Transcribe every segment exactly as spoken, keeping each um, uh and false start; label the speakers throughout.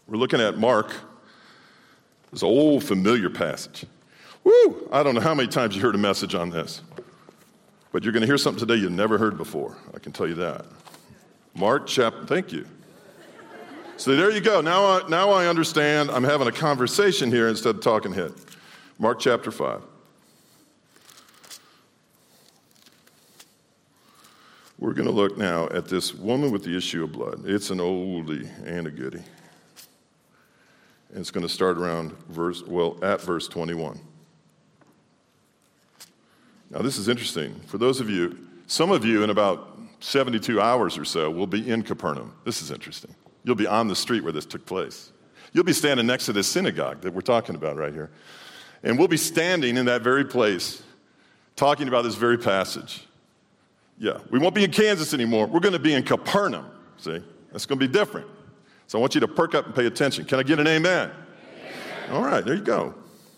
Speaker 1: We're looking at Mark, this old familiar passage. Woo! I don't know how many times you heard a message on this, but you're going to hear something today you've never heard before. I can tell you that. Mark chapter, thank you. So there you go. Now I, now I understand I'm having a conversation here instead of talking head. Mark chapter five. We're going to look now at this woman with the issue of blood. It's an oldie and a goodie. And it's going to start around verse, well, at verse twenty-one. Now, this is interesting. For those of you, some of you in about seventy-two hours or so will be in Capernaum. This is interesting. You'll be on the street where this took place. You'll be standing next to this synagogue that we're talking about right here. And we'll be standing in that very place talking about this very passage. Yeah, we won't be in Kansas anymore. We're going to be in Capernaum. See, that's going to be different. So I want you to perk up and pay attention. Can I get an amen? Amen. All right, there you go.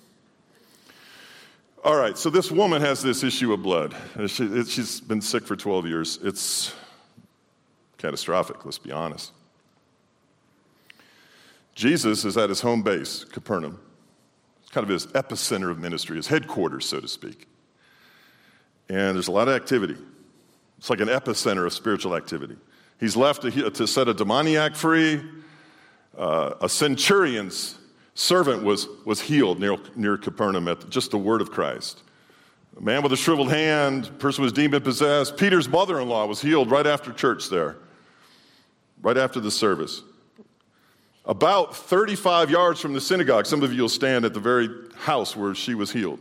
Speaker 1: All right, so this woman has this issue of blood. She, she's been sick for twelve years. It's catastrophic, let's be honest. Jesus is at his home base, Capernaum. It's kind of his epicenter of ministry, his headquarters, so to speak. And there's a lot of activity. It's like an epicenter of spiritual activity. He's left to, to set a demoniac free. Uh, a centurion's servant was, was healed near, near Capernaum at just the word of Christ. A man with a shriveled hand, a person was demon-possessed. Peter's mother-in-law was healed right after church there, right after the service. About thirty-five yards from the synagogue, some of you will stand at the very house where she was healed.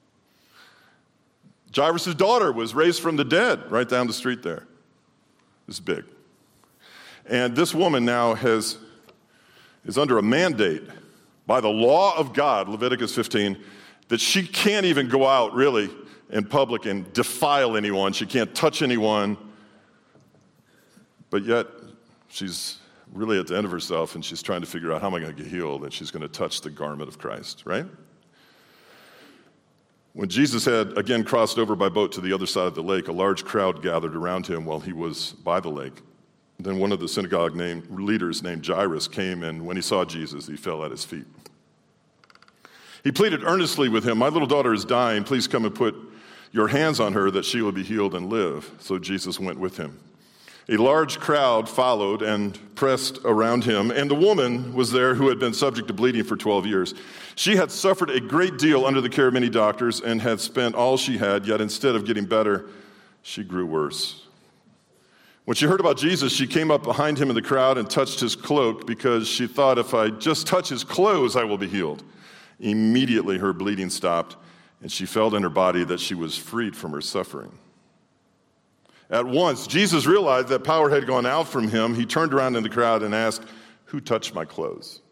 Speaker 1: Jairus' daughter was raised from the dead right down the street there. It's big. And this woman now has is under a mandate by the law of God, Leviticus fifteen, that she can't even go out really in public and defile anyone. She can't touch anyone. But yet she's really at the end of herself, and she's trying to figure out how am I going to get healed, and she's going to touch the garment of Christ, right? When Jesus had again crossed over by boat to the other side of the lake, a large crowd gathered around him while he was by the lake. Then one of the synagogue named, leaders named Jairus came, and when he saw Jesus, he fell at his feet. He pleaded earnestly with him, "My little daughter is dying. Please come and put your hands on her that she will be healed and live." So Jesus went with him. A large crowd followed and pressed around him, and the woman was there who had been subject to bleeding for twelve years. She had suffered a great deal under the care of many doctors and had spent all she had, yet instead of getting better, she grew worse. When she heard about Jesus, she came up behind him in the crowd and touched his cloak because she thought, if I just touch his clothes, I will be healed. Immediately her bleeding stopped, and she felt in her body that she was freed from her suffering. At once, Jesus realized that power had gone out from him. He turned around in the crowd and asked, "Who touched my clothes?"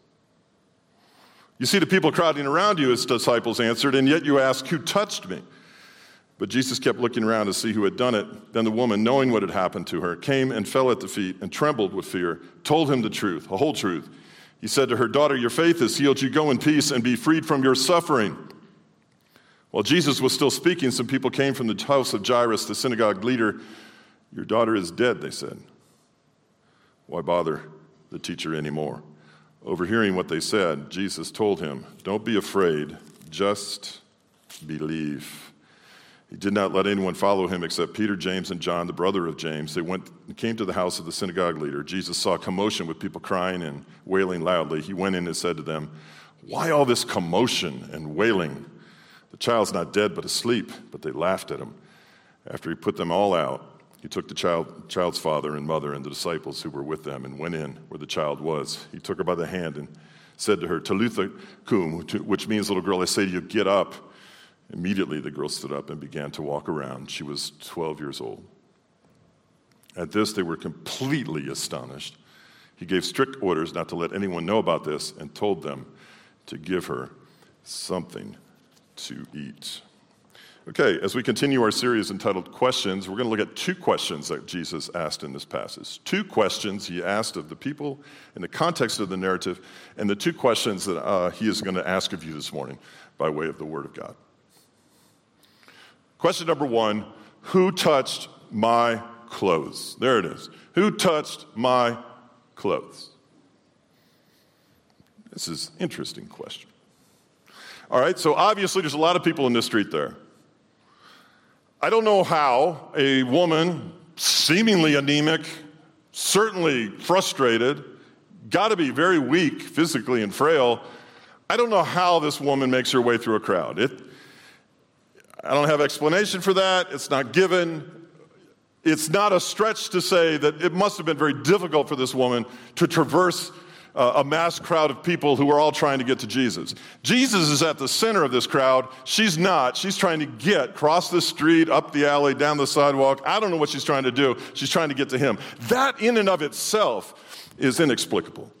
Speaker 1: You see the people crowding around you, his disciples answered, and yet you ask, "Who touched me?" But Jesus kept looking around to see who had done it. Then the woman, knowing what had happened to her, came and fell at the feet and trembled with fear, told him the truth, the whole truth. He said to her, "Daughter, your faith has healed you. Go in peace and be freed from your suffering." While Jesus was still speaking, some people came from the house of Jairus, the synagogue leader. "Your daughter is dead," they said. "Why bother the teacher anymore?" Overhearing what they said, Jesus told him, "Don't be afraid, just believe." He did not let anyone follow him except Peter, James, and John, the brother of James. They went and came to the house of the synagogue leader. Jesus saw commotion with people crying and wailing loudly. He went in and said to them, "Why all this commotion and wailing? The child's not dead but asleep." But they laughed at him. After he put them all out, he took the child, child's father and mother and the disciples who were with them and went in where the child was. He took her by the hand and said to her, "Talitha cum," which means, "Little girl, I say to you, get up." Immediately the girl stood up and began to walk around. She was twelve years old. At this, they were completely astonished. He gave strict orders not to let anyone know about this and told them to give her something to eat. Okay, as we continue our series entitled Questions, we're going to look at two questions that Jesus asked in this passage. Two questions he asked of the people in the context of the narrative, and the two questions that uh, he is going to ask of you this morning by way of the Word of God. Question number one, who touched my clothes? There it is. Who touched my clothes? This is an interesting question. All right, so obviously there's a lot of people in this street there. I don't know how a woman, seemingly anemic, certainly frustrated, got to be very weak physically and frail. I don't know how this woman makes her way through a crowd. It, I don't have explanation for that. It's not given. It's not a stretch to say that it must have been very difficult for this woman to traverse uh, a mass crowd of people who are all trying to get to Jesus. Jesus is at the center of this crowd. She's not. She's trying to get across the street, up the alley, down the sidewalk. I don't know what she's trying to do. She's trying to get to him. That in and of itself is inexplicable.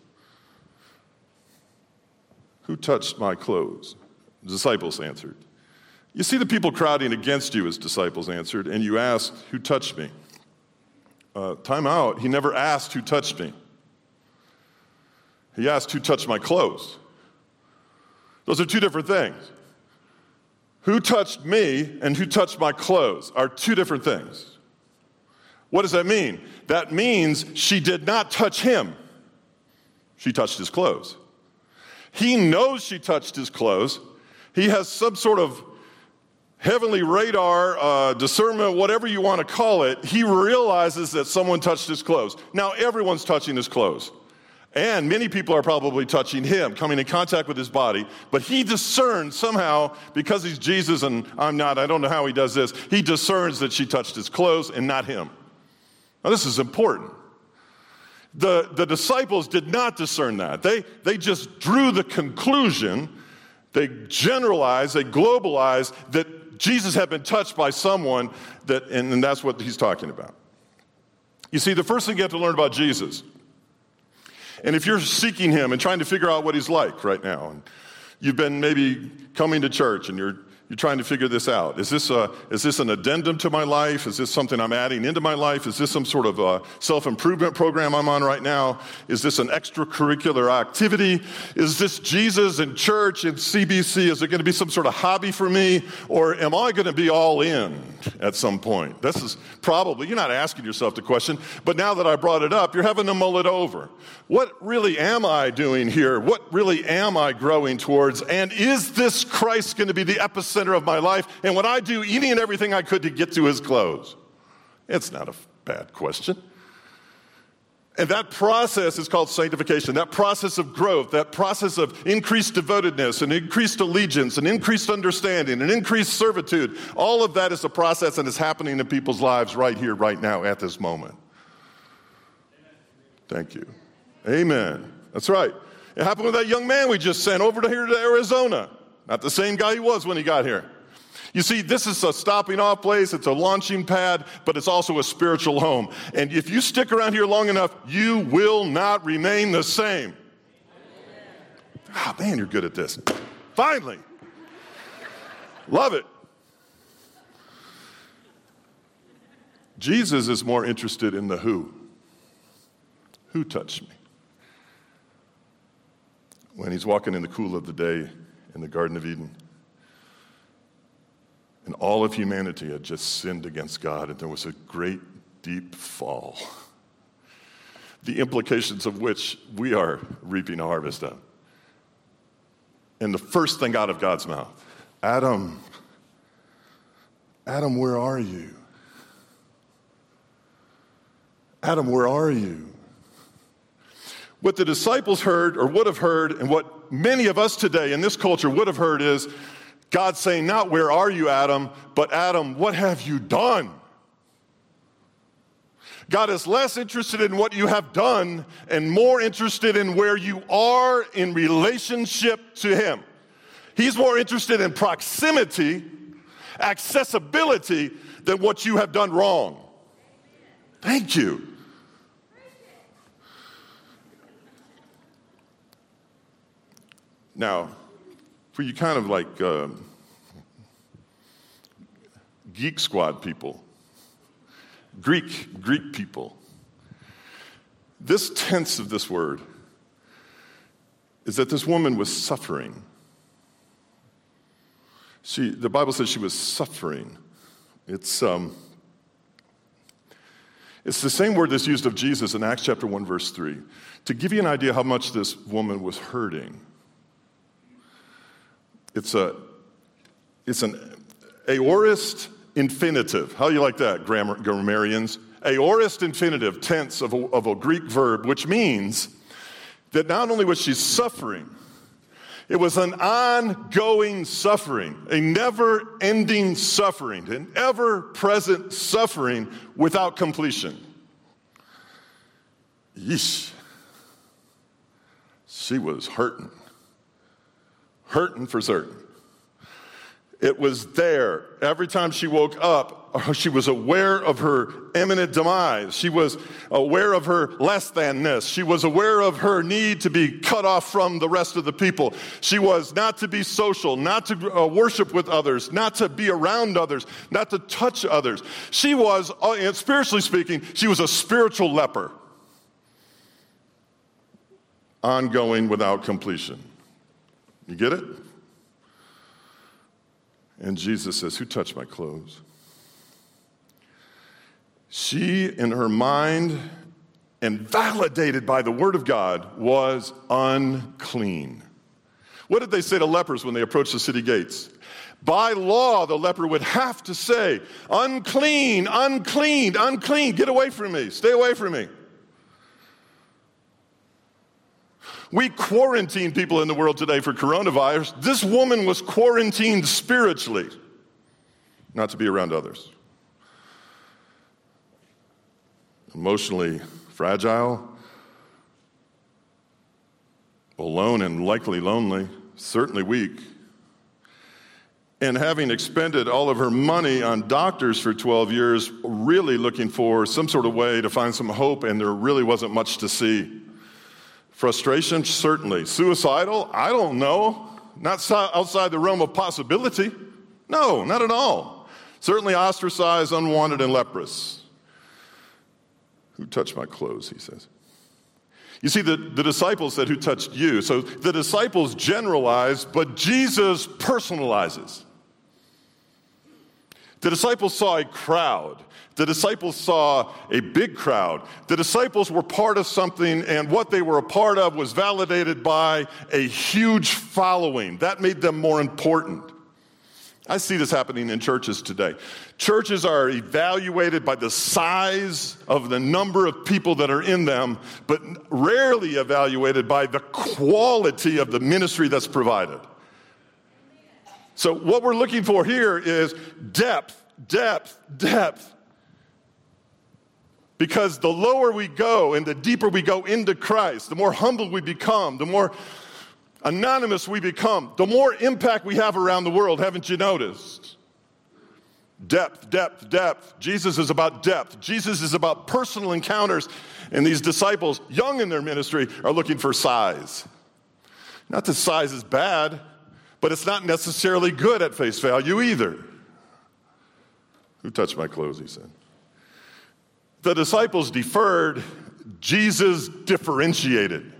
Speaker 1: Who touched my clothes? The disciples answered. You see the people crowding against you, his disciples answered, and you asked, who touched me? Uh, time out. He never asked who touched me. He asked who touched my clothes. Those are two different things. Who touched me and who touched my clothes are two different things. What does that mean? That means she did not touch him. She touched his clothes. He knows she touched his clothes. He has some sort of heavenly radar, uh, discernment, whatever you want to call it. He realizes that someone touched his clothes. Now, everyone's touching his clothes. And many people are probably touching him, coming in contact with his body. But he discerns somehow, because he's Jesus and I'm not, I don't know how he does this, he discerns that she touched his clothes and not him. Now, this is important. The, the disciples did not discern that. They, they just drew the conclusion, they generalized, they globalized that Jesus had been touched by someone, that, and, and that's what he's talking about. You see, the first thing you have to learn about Jesus, and if you're seeking him and trying to figure out what he's like right now, and you've been maybe coming to church and you're You're trying to figure this out. Is this, a, is this an addendum to my life? Is this something I'm adding into my life? Is this some sort of a self-improvement program I'm on right now? Is this an extracurricular activity? Is this Jesus and church and C B C? Is it going to be some sort of hobby for me? Or am I going to be all in at some point? This is probably, you're not asking yourself the question, but now that I brought it up, you're having to mull it over. What really am I doing here? What really am I growing towards? And is this Christ going to be the epicenter of my life, and would I do any and everything I could to get to his clothes? It's not a bad question. And that process is called sanctification, that process of growth, that process of increased devotedness and increased allegiance and increased understanding and increased servitude. All of that is a process that is happening in people's lives right here, right now, at this moment. Thank you. Amen. That's right. It happened with that young man we just sent over to here to Arizona. Not the same guy he was when he got here. You see, this is a stopping off place, it's a launching pad, but it's also a spiritual home. And if you stick around here long enough, you will not remain the same. Ah, man, you're good at this. Finally. Love it. Jesus is more interested in the who. Who touched me? When he's walking in the cool of the day in the Garden of Eden, and all of humanity had just sinned against God, and there was a great, deep fall, the implications of which we are reaping a harvest of. And the first thing out of God's mouth, Adam, Adam, where are you? Adam, where are you? What the disciples heard or would have heard, and what many of us today in this culture would have heard, is God saying, not where are you, Adam, but Adam, what have you done? God is less interested in what you have done and more interested in where you are in relationship to him. He's more interested in proximity, accessibility, than what you have done wrong. Thank you. Now, for you kind of like uh, Geek Squad people, Greek, Greek people, this tense of this word is that this woman was suffering. She, the Bible says she was suffering. It's, um, it's the same word that's used of Jesus in Acts chapter one, verse three. To give you an idea how much this woman was hurting, It's a, it's an aorist infinitive. How do you like that, grammar, grammarians? Aorist infinitive tense of a, of a Greek verb, which means that not only was she suffering, it was an ongoing suffering, a never-ending suffering, an ever-present suffering without completion. Yeesh. She was hurting. Hurting for certain. It was there. Every time she woke up, she was aware of her imminent demise. She was aware of her less thanness. She was aware of her need to be cut off from the rest of the people. She was not to be social, not to uh, worship with others, not to be around others, not to touch others. She was, uh, spiritually speaking, she was a spiritual leper. Ongoing without completion. You get it? And Jesus says, who touched my clothes? She, in her mind, and validated by the word of God, was unclean. What did they say to lepers when they approached the city gates? By law, the leper would have to say, unclean, unclean, unclean, get away from me, stay away from me. We quarantine people in the world today for coronavirus. This woman was quarantined spiritually, not to be around others. Emotionally fragile, alone and likely lonely, certainly weak, and having expended all of her money on doctors for twelve years, really looking for some sort of way to find some hope, and there really wasn't much to see. Frustration, certainly. Suicidal? I don't know. Not outside the realm of possibility. No, not at all. Certainly ostracized, unwanted, and leprous. Who touched my clothes, he says. You see, the, the disciples said, who touched you? So the disciples generalized, but Jesus personalizes. The disciples saw a crowd. The disciples saw a big crowd. The disciples were part of something, and what they were a part of was validated by a huge following. That made them more important. I see this happening in churches today. Churches are evaluated by the size of the number of people that are in them, but rarely evaluated by the quality of the ministry that's provided. So what we're looking for here is depth, depth, depth. Because the lower we go and the deeper we go into Christ, the more humble we become, the more anonymous we become, the more impact we have around the world, haven't you noticed? Depth, depth, depth. Jesus is about depth. Jesus is about personal encounters. And these disciples, young in their ministry, are looking for size. Not that size is bad, but it's not necessarily good at face value either. Who touched my clothes, he said. The disciples deferred, Jesus differentiated.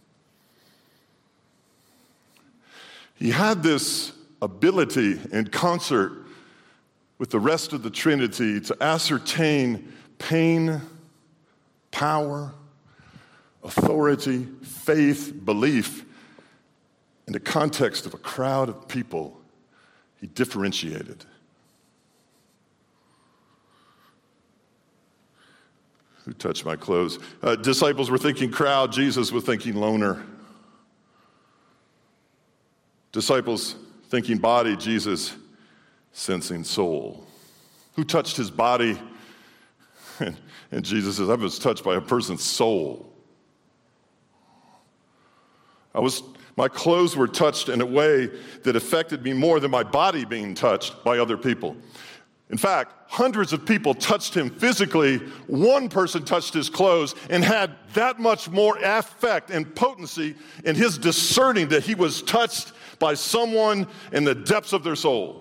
Speaker 1: He had this ability in concert with the rest of the Trinity to ascertain pain, power, authority, faith, belief in the context of a crowd of people. He differentiated. Who touched my clothes? Uh, disciples were thinking crowd. Jesus was thinking loner. Disciples thinking body. Jesus sensing soul. Who touched his body? And, and Jesus says, I was touched by a person's soul. I was, my clothes were touched in a way that affected me more than my body being touched by other people. In fact, hundreds of people touched him physically. One person touched his clothes and had that much more affect and potency in his discerning that he was touched by someone in the depths of their soul.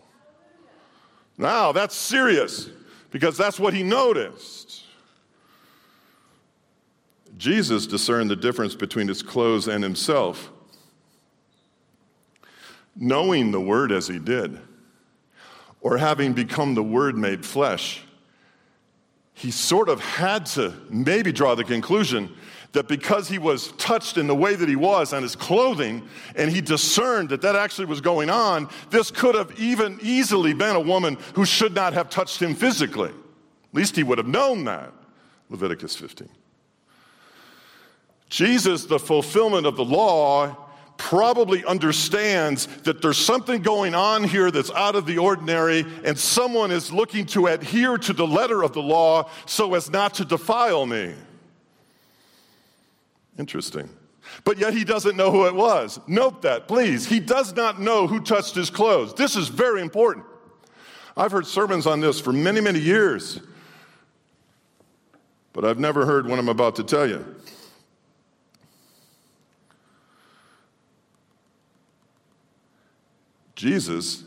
Speaker 1: Now, that's serious because that's what he noticed. Jesus discerned the difference between his clothes and himself. Knowing the word as he did, or having become the Word made flesh, he sort of had to maybe draw the conclusion that because he was touched in the way that he was on his clothing, and he discerned that that actually was going on, this could have even easily been a woman who should not have touched him physically. At least he would have known that. Leviticus fifteen. Jesus, the fulfillment of the law, probably understands that there's something going on here that's out of the ordinary, and someone is looking to adhere to the letter of the law so as not to defile me. Interesting. But yet he doesn't know who it was. Note that, please. He does not know who touched his clothes. This is very important. I've heard sermons on this for many, many years, but I've never heard what I'm about to tell you. Jesus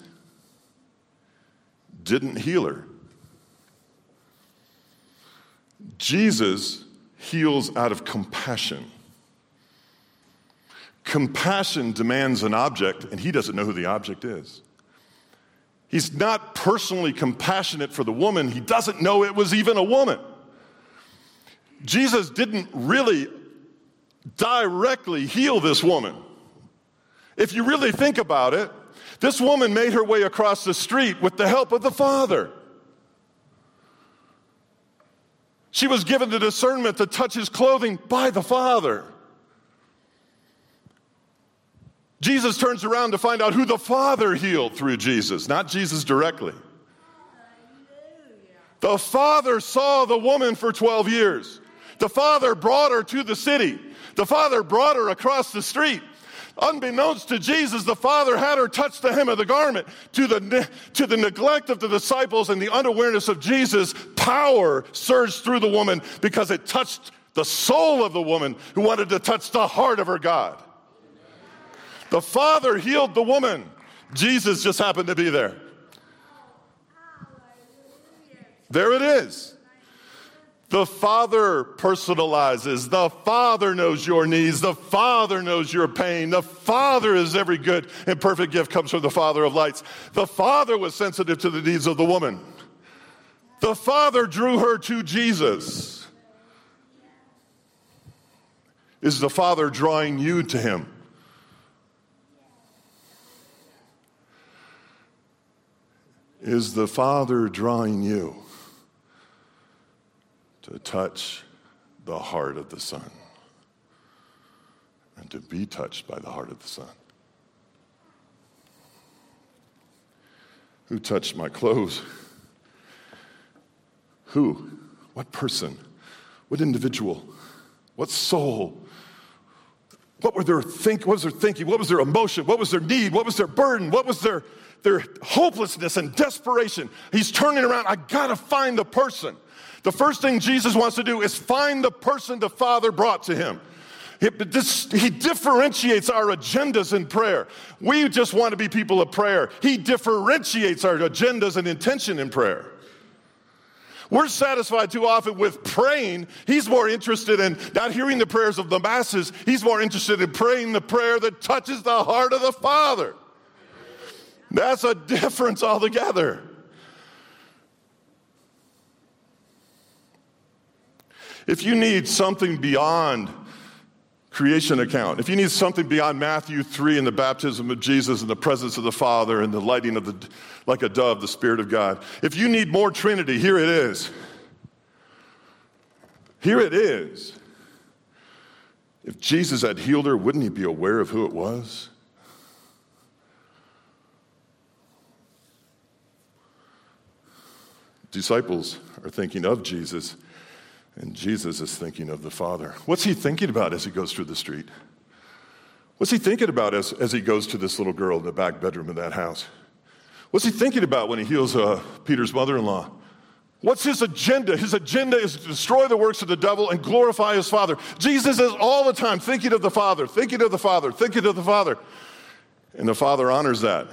Speaker 1: didn't heal her. Jesus heals out of compassion. Compassion demands an object, and he doesn't know who the object is. He's not personally compassionate for the woman. He doesn't know it was even a woman. Jesus didn't really directly heal this woman. If you really think about it, this woman made her way across the street with the help of the Father. She was given the discernment to touch his clothing by the Father. Jesus turns around to find out who the Father healed through Jesus, not Jesus directly. The Father saw the woman for twelve years. The Father brought her to the city. The Father brought her across the street. Unbeknownst to Jesus, the Father had her touch the hem of the garment. To the, to the neglect of the disciples and the unawareness of Jesus, power surged through the woman because it touched the soul of the woman who wanted to touch the heart of her God. The Father healed the woman. Jesus just happened to be there. There it is. The Father personalizes. The Father knows your needs. The Father knows your pain. The Father is every good and perfect gift comes from the Father of lights. The Father was sensitive to the needs of the woman. The Father drew her to Jesus. Is the Father drawing you to him? Is the Father drawing you to touch the heart of the Son and to be touched by the heart of the Son? Who touched my clothes? Who? What person? What individual? What soul? What were their think? What was their thinking? What was their emotion? What was their need? What was their burden? What was their, their hopelessness and desperation? He's turning around. I gotta find the person. The first thing Jesus wants to do is find the person the Father brought to him. He, this, he differentiates our agendas in prayer. We just want to be people of prayer. He differentiates our agendas and intention in prayer. We're satisfied too often with praying. He's more interested in not hearing the prayers of the masses. He's more interested in praying the prayer that touches the heart of the Father. That's a difference altogether. If you need something beyond creation account, if you need something beyond Matthew three and the baptism of Jesus and the presence of the Father and the lighting of the, like a dove, the Spirit of God, if you need more Trinity, here it is. Here it is. If Jesus had healed her, wouldn't he be aware of who it was? Disciples are thinking of Jesus, and Jesus is thinking of the Father. What's he thinking about as he goes through the street? What's he thinking about as, as he goes to this little girl in the back bedroom of that house? What's he thinking about when he heals uh, Peter's mother-in-law? What's his agenda? His agenda is to destroy the works of the devil and glorify his Father. Jesus is all the time thinking of the Father, thinking of the Father, thinking of the Father. And the Father honors that.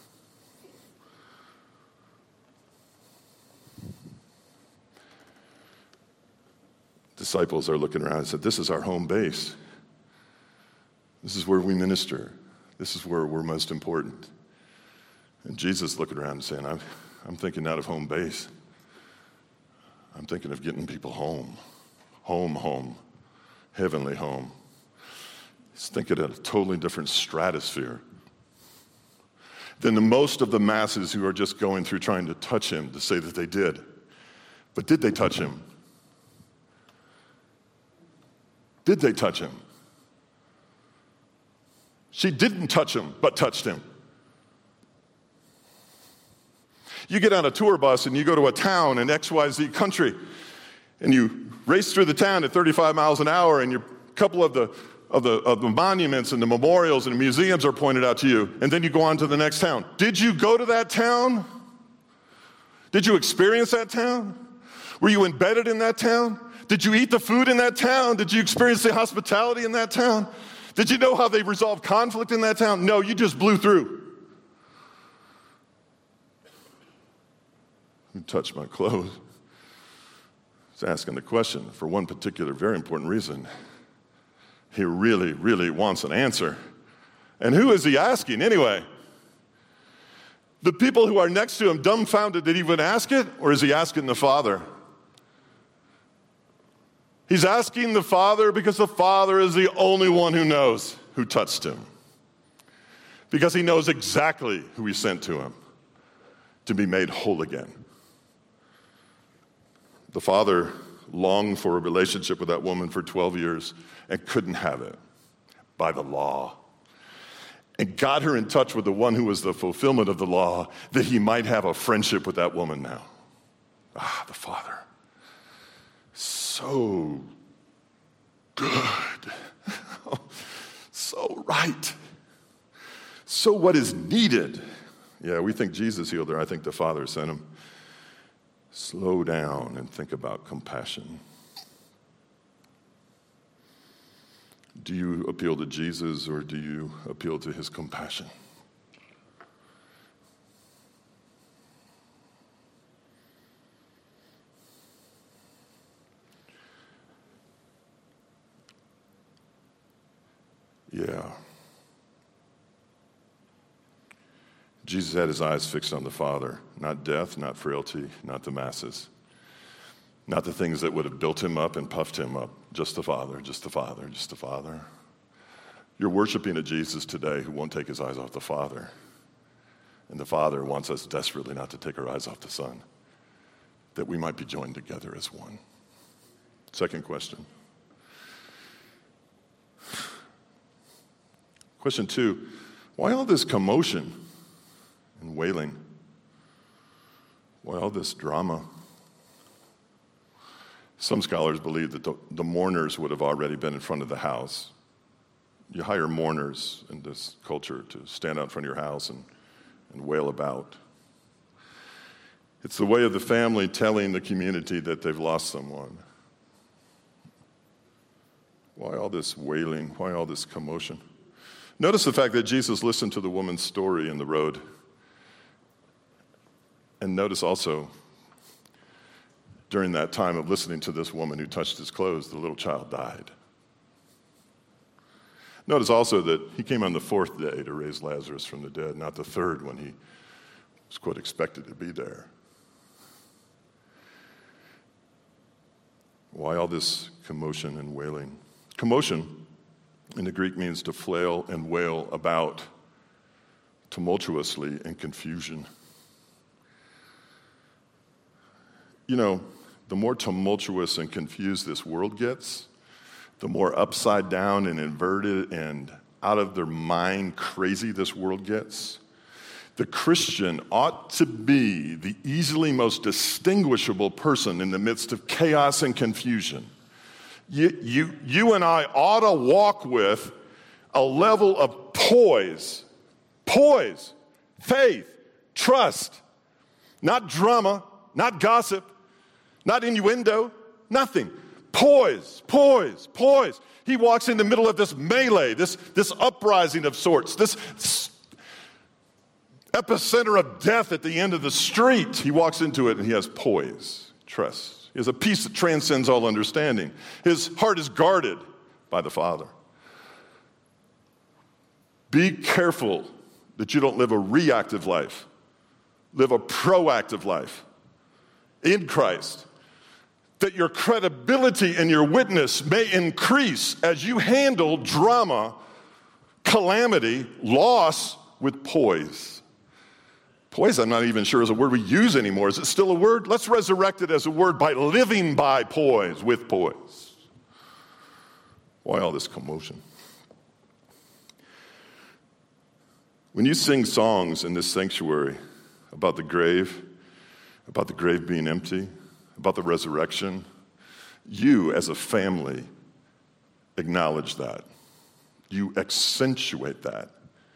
Speaker 1: Disciples are looking around and said, this is our home base. This is where we minister. This is where we're most important. And Jesus looking around and saying, I'm, I'm thinking not of home base. I'm thinking of getting people home. Home, home. heavenly home. He's thinking at a totally different stratosphere than the most of the masses who are just going through trying to touch him to say that they did. But did they touch him? Did they touch him? She didn't touch him, but touched him. You get on a tour bus and you go to a town in X Y Z country, and you race through the town at thirty-five miles an hour, and a couple of the Of the, of the monuments and the memorials and the museums are pointed out to you, and then you go on to the next town. Did you go to that town? Did you experience that town? Were you embedded in that town? Did you eat the food in that town? Did you experience the hospitality in that town? Did you know how they resolved conflict in that town? No, you just blew through. Who touched my clothes? He's asking the question for one particular, very important reason. He really, really wants an answer. And who is he asking anyway? The people who are next to him dumbfounded that he would ask it, or is he asking the Father? He's asking the Father because the Father is the only one who knows who touched him. Because he knows exactly who he sent to him to be made whole again. The Father longed for a relationship with that woman for twelve years and couldn't have it by the law. And got her in touch with the one who was the fulfillment of the law, that he might have a friendship with that woman now. Ah, the Father. So good. So right. So what is needed? Yeah, we think Jesus healed her. I think the Father sent him. Slow down and think about compassion. Do you appeal to Jesus, or do you appeal to his compassion? Yeah. Jesus had his eyes fixed on the Father, not death, not frailty, not the masses, not the things that would have built him up and puffed him up. Just the Father, just the Father, just the Father. You're worshiping a Jesus today who won't take his eyes off the Father. And the Father wants us desperately not to take our eyes off the Son, that we might be joined together as one. Second question. Question two, why all this commotion and wailing? Why all this drama? Some scholars believe that the, the mourners would have already been in front of the house. You hire mourners in this culture to stand out in front of your house and, and wail about. It's the way of the family telling the community that they've lost someone. Why all this wailing? Why all this commotion? Notice the fact that Jesus listened to the woman's story in the road. And notice also, during that time of listening to this woman who touched his clothes, the little child died. Notice also that he came on the fourth day to raise Lazarus from the dead, not the third when he was quite expected to be there. Why all this commotion and wailing? Commotion in the Greek means to flail and wail about tumultuously in confusion. You know, the more tumultuous and confused this world gets, the more upside down and inverted and out of their mind crazy this world gets. The Christian ought to be the easily most distinguishable person in the midst of chaos and confusion. You, you, you and I ought to walk with a level of poise, poise, faith, trust, not drama, not gossip, not innuendo, nothing. Poise, poise, poise. He walks in the middle of this melee, this, this uprising of sorts, this epicenter of death at the end of the street. He walks into it and he has poise, trust. He has a peace that transcends all understanding. His heart is guarded by the Father. Be careful that you don't live a reactive life. Live a proactive life in Christ. that your credibility and your witness may increase as you handle drama, calamity, loss with poise. Poise, I'm not even sure is a word we use anymore. Is it still a word? Let's resurrect it as a word by living by poise, with poise. Why all this commotion? When you sing songs in this sanctuary about the grave, about the grave being empty, about the resurrection, you as a family acknowledge that. You accentuate that.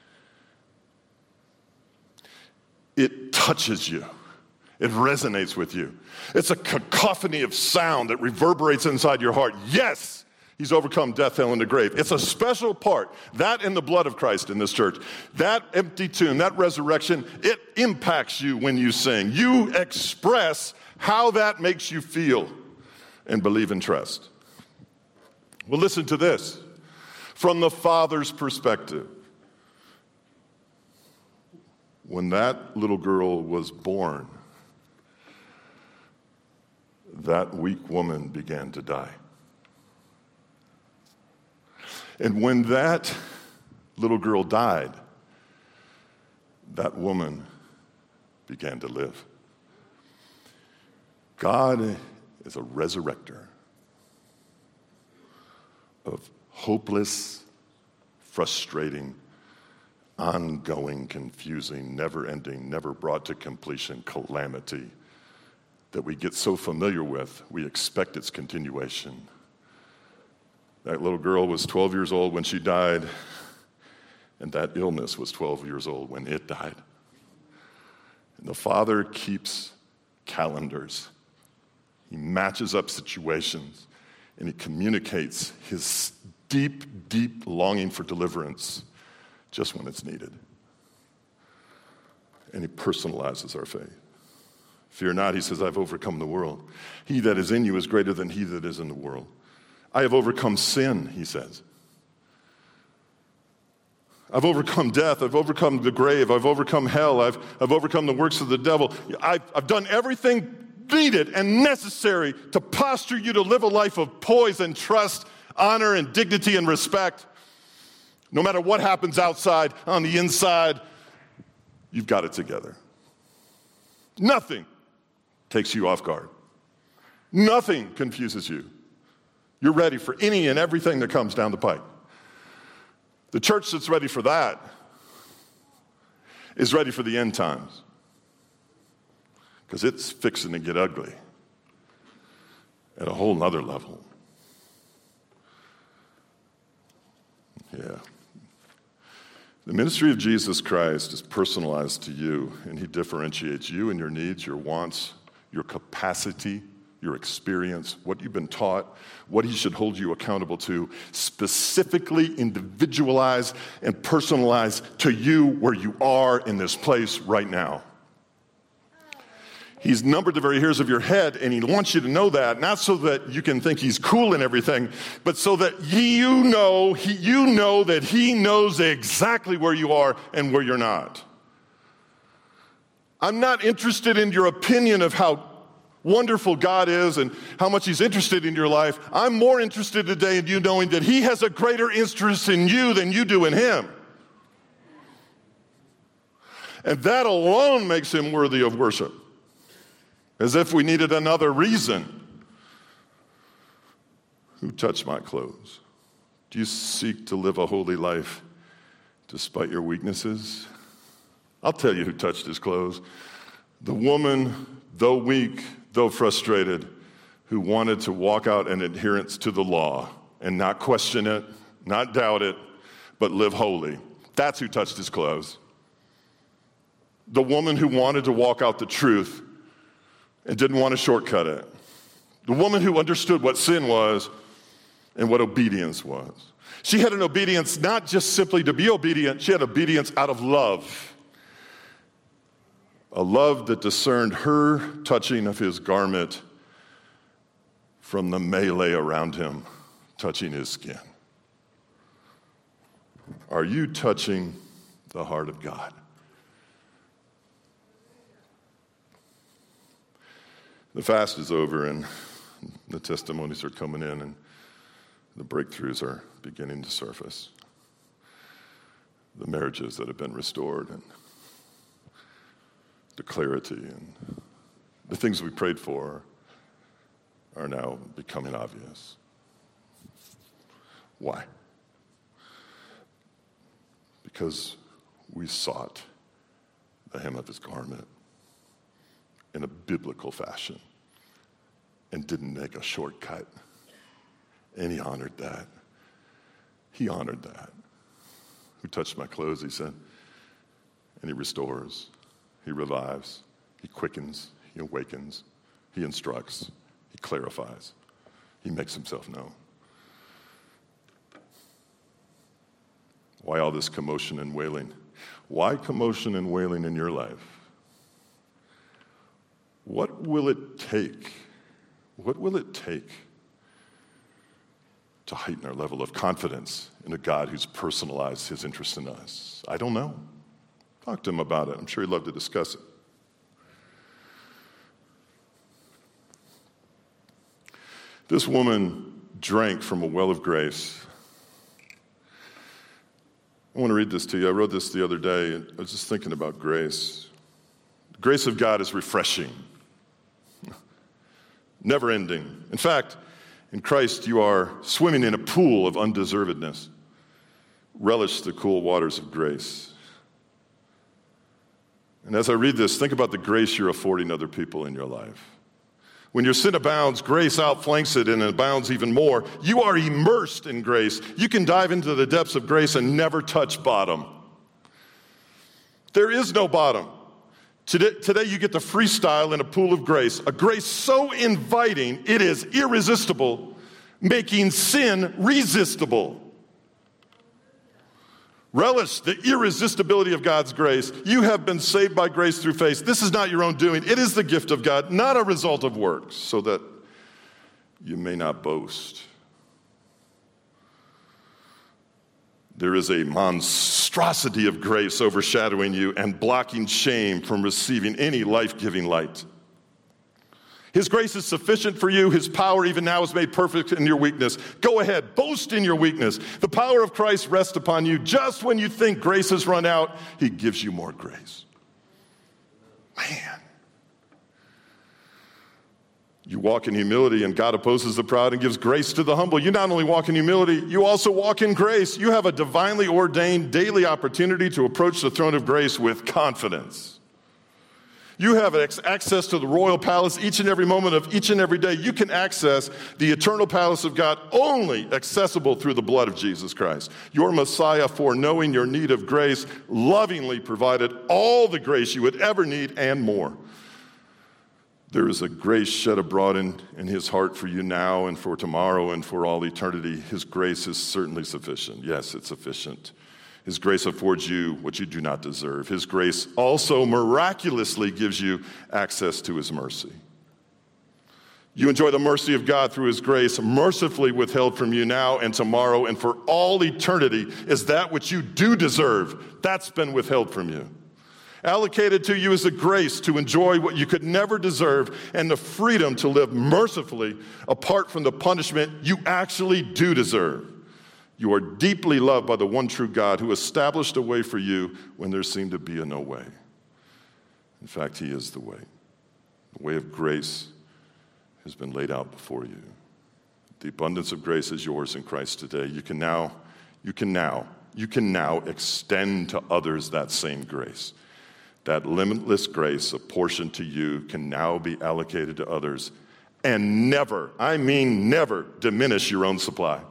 Speaker 1: It touches you. It resonates with you. It's a cacophony of sound that reverberates inside your heart. Yes, he's overcome death, hell, and the grave. It's a special part. That and the blood of Christ in this church. That empty tomb, that resurrection, it impacts you when you sing. You express how that makes you feel and believe and trust. Well, listen to this. From the Father's perspective, when that little girl was born, that weak woman began to die. And when that little girl died, that woman began to live. God is a resurrector of hopeless, frustrating, ongoing, confusing, never-ending, never brought to completion calamity that we get so familiar with, we expect its continuation. That little girl was twelve years old when she died, and that illness was twelve years old when it died. And the Father keeps calendars. He matches up situations, and he communicates his deep, deep longing for deliverance just when it's needed. And he personalizes our faith. Fear not, he says, I've overcome the world. He that is in you is greater than he that is in the world. I have overcome sin, he says. I've overcome death. I've overcome the grave. I've overcome hell. I've, I've overcome the works of the devil. I've, I've done everything needed and necessary to posture you to live a life of poise and trust, honor and dignity and respect. No matter what happens outside, on the inside, you've got it together. Nothing takes you off guard. Nothing confuses you. You're ready for any and everything that comes down the pike. The church that's ready for that is ready for the end times, because it's fixing to get ugly at a whole nother level. Yeah. The ministry of Jesus Christ is personalized to you, and he differentiates you and your needs, your wants, your capacity, your experience, what you've been taught, what he should hold you accountable to, specifically individualized and personalized to you where you are in this place right now. He's numbered the very hairs of your head, and he wants you to know that, not so that you can think he's cool and everything, but so that you know, he, you know that he knows exactly where you are and where you're not. I'm not interested in your opinion of how wonderful God is and how much he's interested in your life. I'm more interested today in you knowing that he has a greater interest in you than you do in him. And that alone makes him worthy of worship. As if we needed another reason. Who touched my clothes? Do you seek to live a holy life despite your weaknesses? I'll tell you who touched his clothes. The woman, though weak, though frustrated, who wanted to walk out in adherence to the law and not question it, not doubt it, but live holy. That's who touched his clothes. The woman who wanted to walk out the truth and didn't want to shortcut it. The woman who understood what sin was and what obedience was. She had an obedience not just simply to be obedient, she had obedience out of love. A love that discerned her touching of his garment from the melee around him touching his skin. Are you touching the heart of God? The fast is over, and The testimonies are coming in, and the breakthroughs are beginning to surface. The marriages that have been restored, and the clarity, and the things we prayed for are now becoming obvious. Why? Because we sought the hem of his garment in a biblical fashion and didn't make a shortcut. And he honored that. He honored that. Who touched my clothes, he said. And he restores. He revives. He quickens. He awakens. He instructs. He clarifies. He makes himself known. Why all this commotion and wailing? Why commotion and wailing in your life? What will it take? What will it take to heighten our level of confidence in a God who's personalized his interest in us? I don't know. Talk to him about it. I'm sure he'd love to discuss it. This woman drank from a well of grace. I want to read this to you. I wrote this the other day, and I was just thinking about grace. The grace of God is refreshing, never ending. In fact, in Christ, you are swimming in a pool of undeservedness. Relish the cool waters of grace. And as I read this, think about the grace you're affording other people in your life. When your sin abounds, grace outflanks it and abounds even more. You are immersed in grace. You can dive into the depths of grace and never touch bottom. There is no bottom. Today, today you get to freestyle in a pool of grace, a grace so inviting it is irresistible, making sin resistible. Relish the irresistibility of God's grace. You have been saved by grace through faith. This is not your own doing. It is the gift of God, not a result of works, so that you may not boast. There is a monstrosity of grace overshadowing you and blocking shame from receiving any life-giving light. His grace is sufficient for you. His power even now is made perfect in your weakness. Go ahead, boast in your weakness. The power of Christ rests upon you. Just when you think grace has run out, he gives you more grace. Man. You walk in humility, and God opposes the proud and gives grace to the humble. You not only walk in humility, you also walk in grace. You have a divinely ordained daily opportunity to approach the throne of grace with confidence. You have access to the royal palace each and every moment of each and every day. You can access the eternal palace of God only accessible through the blood of Jesus Christ. Your Messiah, foreknowing your need of grace, lovingly provided all the grace you would ever need and more. There is a grace shed abroad in, in his heart for you now and for tomorrow and for all eternity. His grace is certainly sufficient. Yes, it's sufficient. His grace affords you what you do not deserve. His grace also miraculously gives you access to his mercy. You enjoy the mercy of God through his grace, mercifully withheld from you now and tomorrow and for all eternity is that which you do deserve. That's been withheld from you. Allocated to you is the grace to enjoy what you could never deserve and the freedom to live mercifully apart from the punishment you actually do deserve. You are deeply loved by the one true God who established a way for you when there seemed to be a no way. In fact, he is the way. The way of grace has been laid out before you. The abundance of grace is yours in Christ today. You can now, you can now, you can now extend to others that same grace. That limitless grace apportioned to you can now be allocated to others and never, I mean never, diminish your own supply.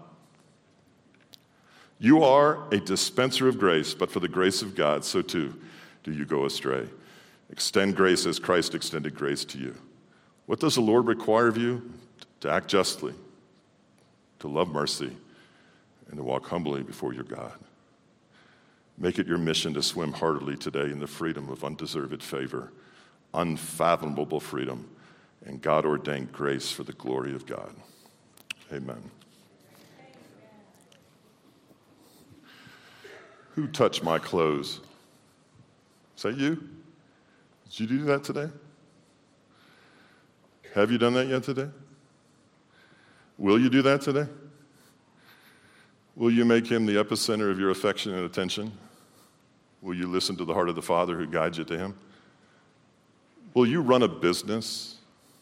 Speaker 1: You are a dispenser of grace, but for the grace of God, so too do you go astray. Extend grace as Christ extended grace to you. What does the Lord require of you? To act justly, to love mercy, and to walk humbly before your God. Make it your mission to swim heartily today in the freedom of undeserved favor, unfathomable freedom, and God-ordained grace for the glory of God. Amen. Who touched my clothes? Is that you? Did you do that today? Have you done that yet today? Will you do that today? Will you make him the epicenter of your affection and attention? Will you listen to the heart of the Father who guides you to him? Will you run a business?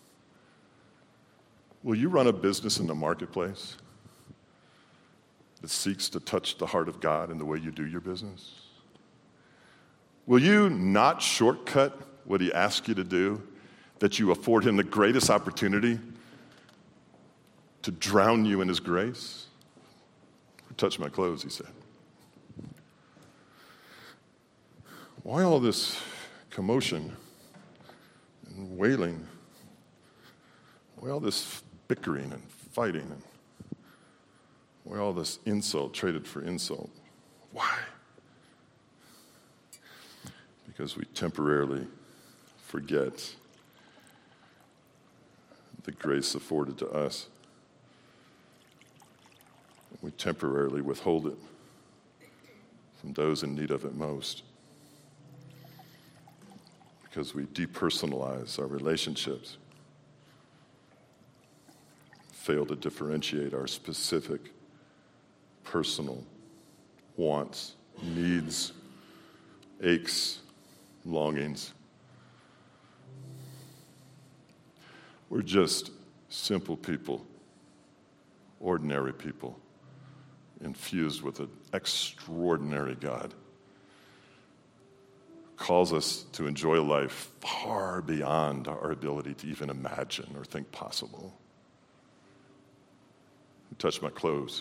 Speaker 1: Will you run a business in the marketplace that seeks to touch the heart of God in the way you do your business? Will you not shortcut what he asks you to do, that you afford him the greatest opportunity to drown you in his grace? Touch my clothes, he said. Why all this commotion and wailing? Why all this bickering and fighting? And why all this insult traded for insult? Why? Because we temporarily forget the grace afforded to us. We temporarily withhold it from those in need of it most, because we depersonalize our relationships, fail to differentiate our specific personal wants, needs, aches, longings. We're just simple people, ordinary people, infused with an extraordinary God. Calls us to enjoy life far beyond our ability to even imagine or think possible. Who touched my clothes?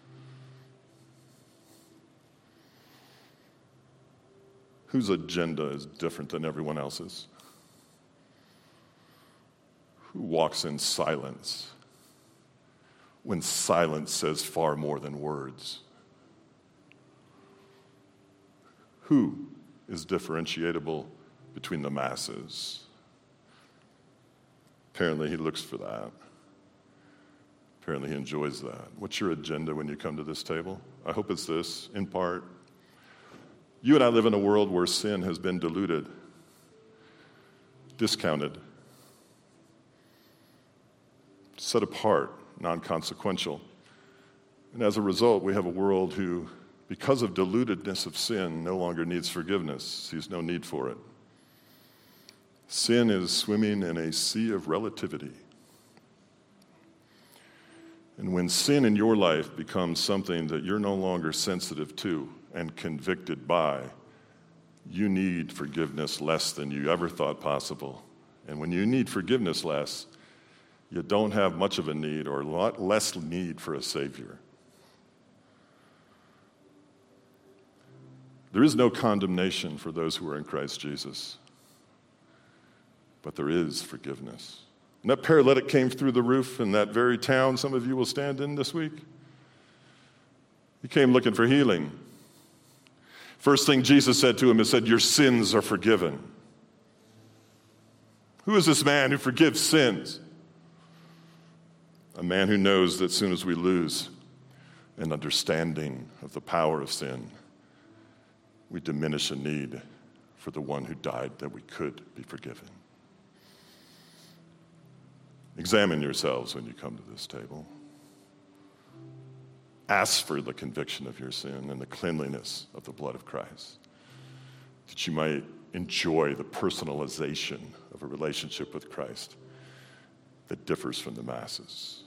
Speaker 1: Whose agenda is different than everyone else's? Who walks in silence when silence says far more than words? Who is differentiatable between the masses? Apparently he looks for that. Apparently he enjoys that. What's your agenda when you come to this table? I hope it's this, in part. You and I live in a world where sin has been diluted, discounted, set apart, non-consequential. And as a result, we have a world who, because of dilutedness of sin, no longer needs forgiveness, sees no need for it. Sin is swimming in a sea of relativity. And when sin in your life becomes something that you're no longer sensitive to and convicted by, you need forgiveness less than you ever thought possible. And when you need forgiveness less, you don't have much of a need or a lot less need for a Savior. There is no condemnation for those who are in Christ Jesus, but there is forgiveness. And that paralytic came through the roof in that very town some of you will stand in this week. He came looking for healing. First thing Jesus said to him is, said, "Your sins are forgiven." Who is this man who forgives sins? A man who knows that as soon as we lose an understanding of the power of sin, we diminish a need for the one who died that we could be forgiven. Examine yourselves when you come to this table. Ask for the conviction of your sin and the cleanliness of the blood of Christ, that you might enjoy the personalization of a relationship with Christ that differs from the masses.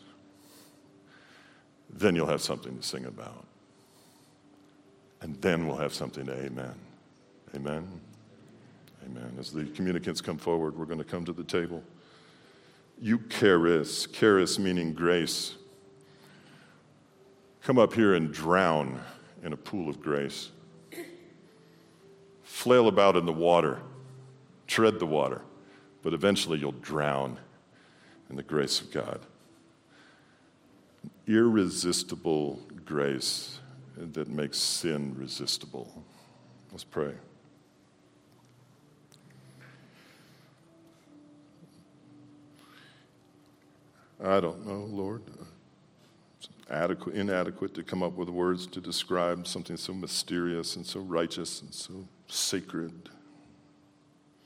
Speaker 1: Then you'll have something to sing about. And then we'll have something to amen. Amen? Amen. As the communicants come forward, we're going to come to the table. Eucharis, charis meaning grace. Come up here and drown in a pool of grace. Flail about in the water. Tread the water. But eventually you'll drown in the grace of God. Irresistible grace that makes sin resistible. Let's pray. I don't know, Lord. It's adequate, inadequate to come up with words to describe something so mysterious and so righteous and so sacred.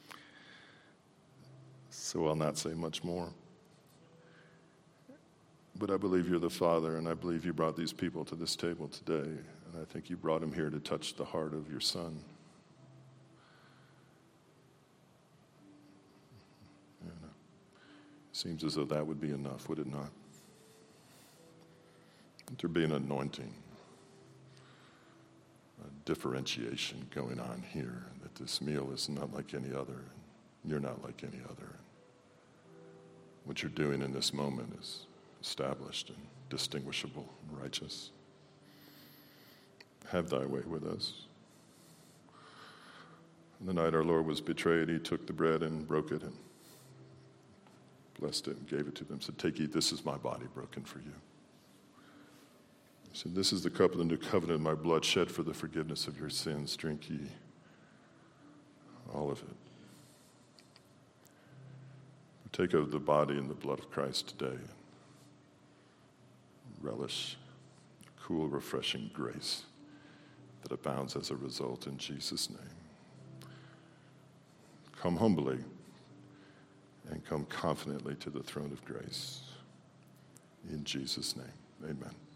Speaker 1: So I'll not say much more. But I believe you're the Father, and I believe you brought these people to this table today, and I think you brought them here to touch the heart of your Son. And it seems as though that would be enough, would it not? That there be an anointing, a differentiation going on here, that this meal is not like any other, and you're not like any other. What you're doing in this moment is established and distinguishable and righteous. Have thy way with us. On the night our Lord was betrayed, he took the bread and broke it and blessed it and gave it to them. Said, take, eat, this is my body broken for you. He said, this is the cup of the new covenant, my blood shed for the forgiveness of your sins. Drink ye all of it. Take of the body and the blood of Christ today and relish the cool, refreshing grace that abounds as a result in Jesus' name. Come humbly and come confidently to the throne of grace. In Jesus' name, amen.